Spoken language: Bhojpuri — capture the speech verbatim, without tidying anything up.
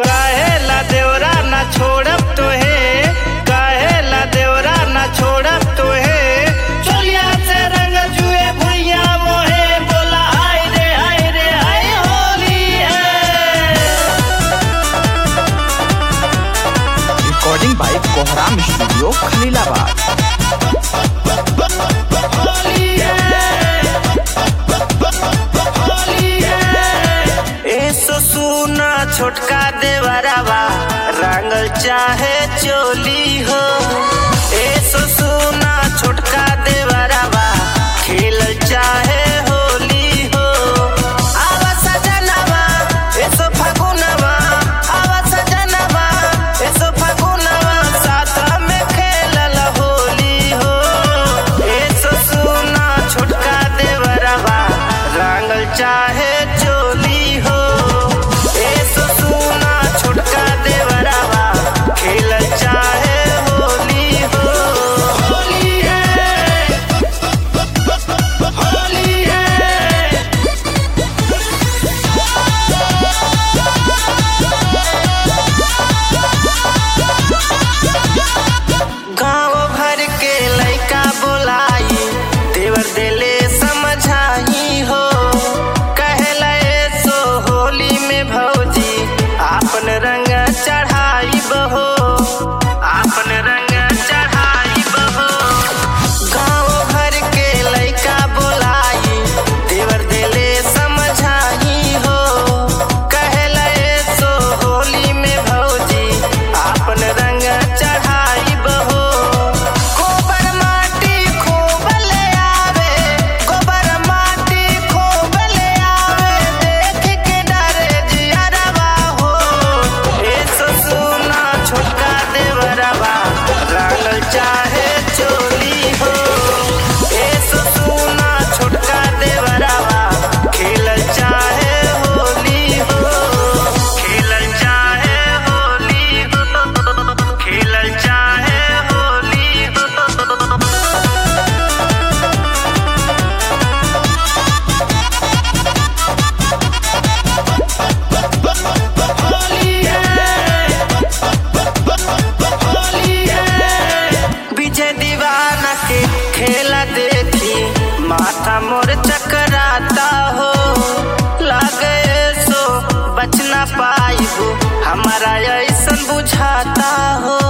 काहेला देवरा ना छोड़ब तोहे, काहेला देवरा ना छोड़ब तोहे। चोलिया से रंग जुए भुइया मोहे, बोला हाय रे हाय रे हाय होली है। Recording by Kohram studio Khalilabad. छोटका देवरवा रंगल चाहे चोली हो, ए सुना छोटका देवरवा खेलल चाहे होली हो। आवा सजनवा एसो फगुनवा, आवा सजनवा एसो फगुनवा, साथ में खेलल होली हो। ए सुना छोटका देवरवा रंगल चाहे चोली हो, छोटका देवरवा खेलल चाहे होली हो। होली है, होली है। गाँव भर के लइका बोलाई, देवर देले समझाई हो। कहला सो होली में भौजी आपन रंग चढ़ाई बहो, आपन रंग चढ़ाई बहो। गाँव भर के लइका बोलाई, देवर देले समझाई हो। कहला सो होली में भौजी आपन रंग चढ़ाई बहो। गोबर माटी खूब ले आवे, गोबर माटी खूब ले आवे, देख के डरे जियरवा हो। ए सुना छोटका देवरवा रंगल चाहे चोली हो, ए सुना छोटका देवरवा खेलल चाहे होली हो। खेलल चाहे होली हो, खेलल चाहे होली हो। विजय दीवाना के खेला देखी माथा मोर चकराता हो। लागे सो बच ना पाइबू, हमारा ऐसन बुझाता हो।